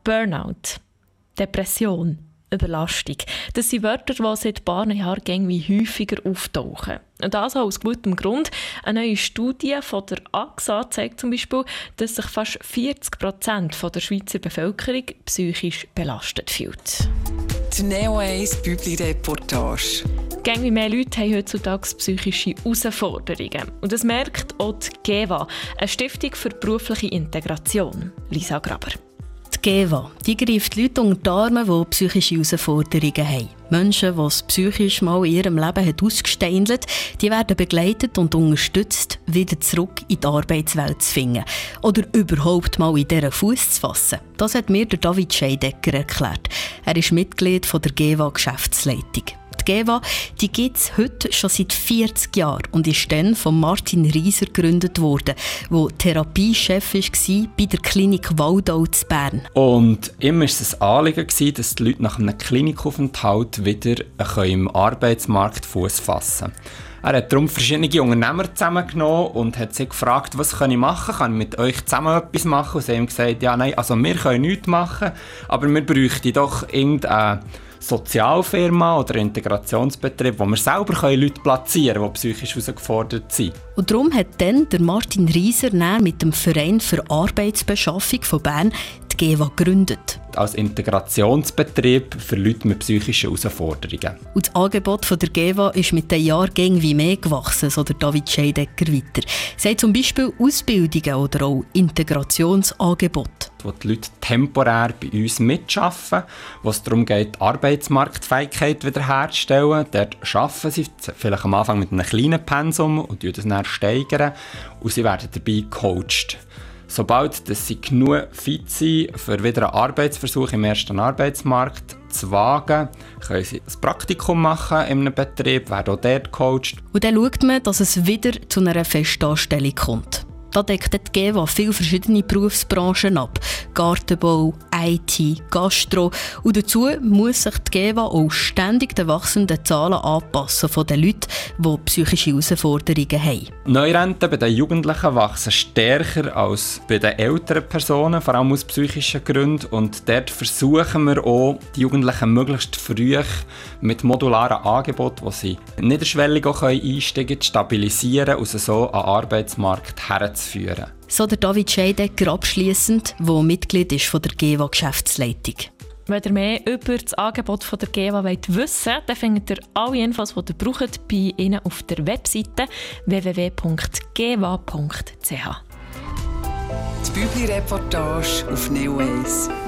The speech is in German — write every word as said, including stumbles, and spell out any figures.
Burnout, Depression, Überlastung. Das sind Wörter, die seit ein paar Jahren irgendwie häufiger auftauchen. Und das aus gutem Grund. Eine neue Studie von der A X A zeigt zum Beispiel, dass sich fast vierzig Prozent der Schweizer Bevölkerung psychisch belastet fühlt. Die Neo eins Bübli-Reportage. Irgendwie mehr Leute haben heutzutage psychische Herausforderungen. Und das merkt auch die GEWA, eine Stiftung für berufliche Integration. Lisa Graber. Die GEWA die greift Leute unter die Arme, die psychische Herausforderungen haben. Menschen, die es psychisch mal in ihrem Leben hat ausgesteindelt, die werden begleitet und unterstützt, wieder zurück in die Arbeitswelt zu finden. Oder überhaupt mal in dieser Fuß zu fassen. Das hat mir der David Scheidecker erklärt. Er ist Mitglied der GEWA-Geschäftsleitung. Die GEWA die gibt es heute schon seit vierzig Jahren und ist dann von Martin Rieser gegründet worden, der Therapiechef war bei der Klinik Waldau in Bern. Und immer war es ein Anliegen, dass die Leute nach einem Klinikaufenthalt wieder im Arbeitsmarkt Fuß fassen können. Er hat darum verschiedene Unternehmer zusammengenommen und hat sich gefragt, was kann ich machen? Kann ich mit euch zusammen etwas machen? Und sie haben gesagt, ja, nein, also wir können nichts machen, aber wir bräuchten doch irgendeine Sozialfirma oder Integrationsbetrieb, wo wir selber Leute platzieren können, die psychisch herausgefordert sind. Und darum hat dann der Martin Rieser mit dem Verein für Arbeitsbeschaffung von Bern die GEWA gegründet. Als Integrationsbetrieb für Leute mit psychischen Herausforderungen. Und das Angebot von der GEWA ist mit den Jahren irgendwie mehr gewachsen, so der David Scheidecker weiter. Sie haben zum Beispiel Ausbildungen oder auch Integrationsangebote, wo die Leute temporär bei uns mitarbeiten, wo es darum geht, die Arbeitsmarktfähigkeit wiederherzustellen. Dort arbeiten sie vielleicht am Anfang mit einem kleinen Pensum und das dann steigern und sie werden dabei gecoacht. Sobald dass sie genug fit sind, für wieder einen Arbeitsversuch im ersten Arbeitsmarkt zu wagen, können sie ein Praktikum machen in einem Betrieb, werden auch dort gecoacht. Und dann schaut man, dass es wieder zu einer Festanstellung kommt. Da deckt die GEWA viele verschiedene Berufsbranchen ab. Gartenbau, I T, Gastro. Und dazu muss sich die GEWA auch ständig den wachsenden Zahlen anpassen von den Leuten, die psychische Herausforderungen haben. Neurenten bei den Jugendlichen wachsen stärker als bei den älteren Personen, vor allem aus psychischen Gründen. Und dort versuchen wir auch, die Jugendlichen möglichst früh mit modularen Angeboten, wo sie niederschwellig auch einsteigen können, zu stabilisieren und sie so an den Arbeitsmarkt herzuführen. So der David Scheidecker abschliessend, der Mitglied ist von der GEWA-Geschäftsleitung. Wenn ihr mehr über das Angebot von der GEWA wissen wollt, dann findet ihr alle Infos, die ihr braucht, bei ihnen auf der Webseite w w w punkt gewa punkt c h. Die Bübli-Reportage auf Neo eins.